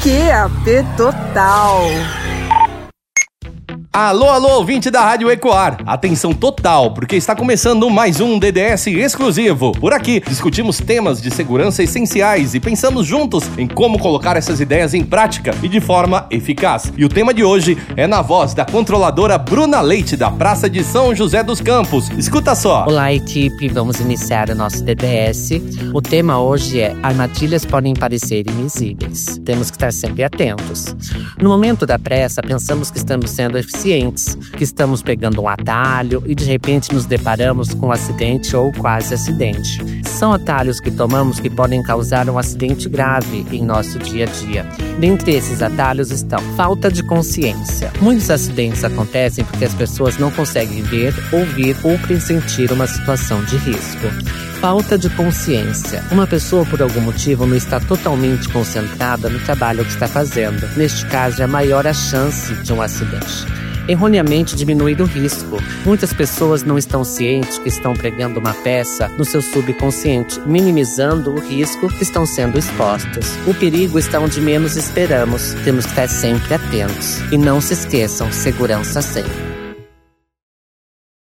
QAP Total. Alô, ouvinte da Rádio Ecoar. Atenção total, porque está começando mais um DDS exclusivo. Por aqui, discutimos temas de segurança essenciais e pensamos juntos em como colocar essas ideias em prática e de forma eficaz. E o tema de hoje é na voz da controladora Bruna Leite, da Praça de São José dos Campos. Escuta só. Olá, equipe. Vamos iniciar o nosso DDS. O tema hoje é: armadilhas podem parecer invisíveis. Temos que estar sempre atentos. No momento da pressa, pensamos que estamos sendo eficientes, que estamos pegando um atalho e de repente nos deparamos com um acidente ou quase acidente. São atalhos que tomamos que podem causar um acidente grave em nosso dia a dia. Dentre esses atalhos estão falta de consciência. Muitos acidentes acontecem porque as pessoas não conseguem ver, ouvir ou pressentir uma situação de risco. Falta de consciência. Uma pessoa, por algum motivo, não está totalmente concentrada no trabalho que está fazendo. Neste caso, é maior a chance de um acidente. Erroneamente diminuir o risco. Muitas pessoas não estão cientes que estão pregando uma peça no seu subconsciente, minimizando o risco que estão sendo expostos. O perigo está onde menos esperamos. Temos que estar sempre atentos. E não se esqueçam, segurança sempre.